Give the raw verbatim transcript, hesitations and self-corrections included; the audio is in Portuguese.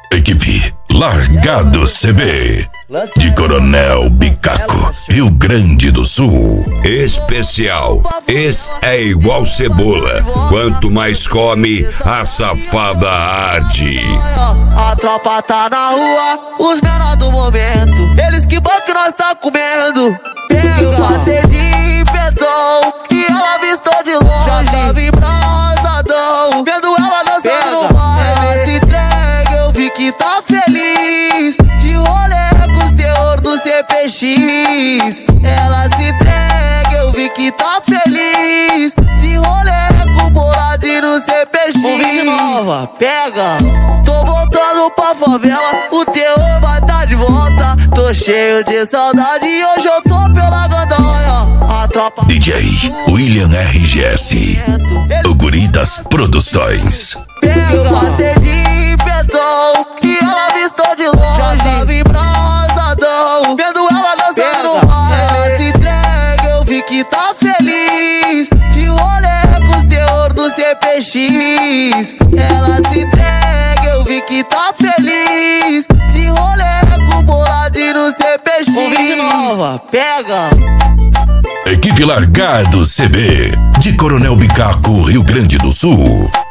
Equipe Largado C B de Coronel Bicaco, Rio Grande do Sul. Especial. Esse é igual cebola. Quanto mais come, a safada arde. A tropa tá na rua, os menores do momento. Eles que bom que nós tá comendo. Eu passei de petão e ela vistou de longe. Já tava embrasadão, vendo ela dançando no bar. Ela se entrega, eu vi que tá feliz. De rolê com os teor do C P X. Ela se entrega, eu vi que tá feliz. De rolê com o boladinho no C P X. Um vídeo nova, pega. Tô voltando pra favela, o teor vai tá de volta. Tô cheio de saudade e hoje eu tô pela gandaia. A tropa D J William R G S, o Guri das Produções. Eu passei de petão e ela vistou de longe. Já tava embrasadão, vendo ela dançando no bar. Ela se entrega, eu vi que tá feliz. De rolê com os teor do C P X. Ela se entrega, eu vi que tá feliz. De rolê com boladinho no C P X. Um vídeo nova, pega. Equipe Largado C B de Coronel Bicaco, Rio Grande do Sul.